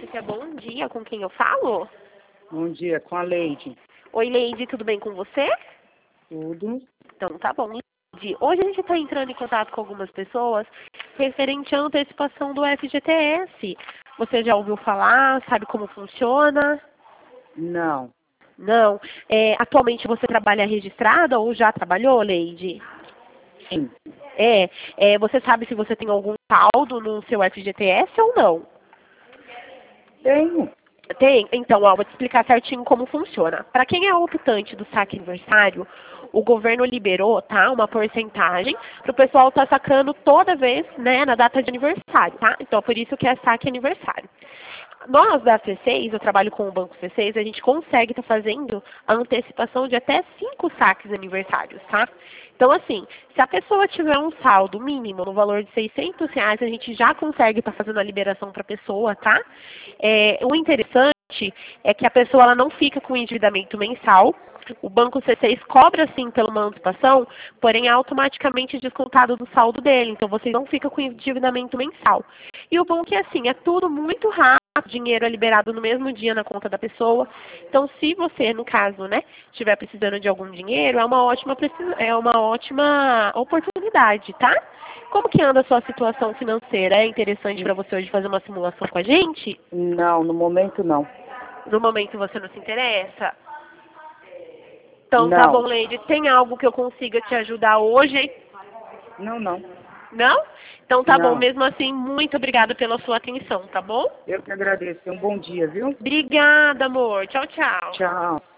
Letícia, bom dia. Com quem eu falo? Bom dia, com a Leide. Oi, Leide, tudo bem com você? Tudo? Então, tá bom. Leide, hoje a gente está entrando em contato com algumas pessoas referente à antecipação do FGTS. Você já ouviu falar? Sabe como funciona? Não. Não. Atualmente você trabalha registrada ou já trabalhou, Leide? Sim. Você sabe se você tem algum saldo no seu FGTS ou não? Tenho. Tem? Então, ó, vou te explicar certinho como funciona. Para quem é optante do saque aniversário, o governo liberou, tá, uma porcentagem para o pessoal estar sacando toda vez, né, na data de aniversário, tá? Então, por isso que é saque aniversário. Nós da C6, eu trabalho com o Banco C6, a gente consegue estar fazendo a antecipação de até 5 saques aniversários, tá? Então, assim, se a pessoa tiver um saldo mínimo no valor de R$ 600, a gente já consegue estar fazendo a liberação para a pessoa, tá? O interessante é que a pessoa ela não fica com endividamento mensal. O Banco C6 cobra sim pela uma antecipação, porém é automaticamente descontado do saldo dele. Então você não fica com endividamento mensal. E o bom é que assim, é tudo muito rápido, o dinheiro é liberado no mesmo dia na conta da pessoa. Então se você, no caso, né, estiver precisando de algum dinheiro, é uma ótima oportunidade, tá? Como que anda a sua situação financeira? É interessante para você hoje fazer uma simulação com a gente? Não, no momento não. No momento você não se interessa? Então tá bom, Não. Leide. Tem algo que eu consiga te ajudar hoje? Não, não. Não? Então tá bom. Não. Mesmo assim, muito obrigada pela sua atenção, tá bom? Eu que agradeço. Um bom dia, viu? Obrigada, amor. Tchau, tchau. Tchau.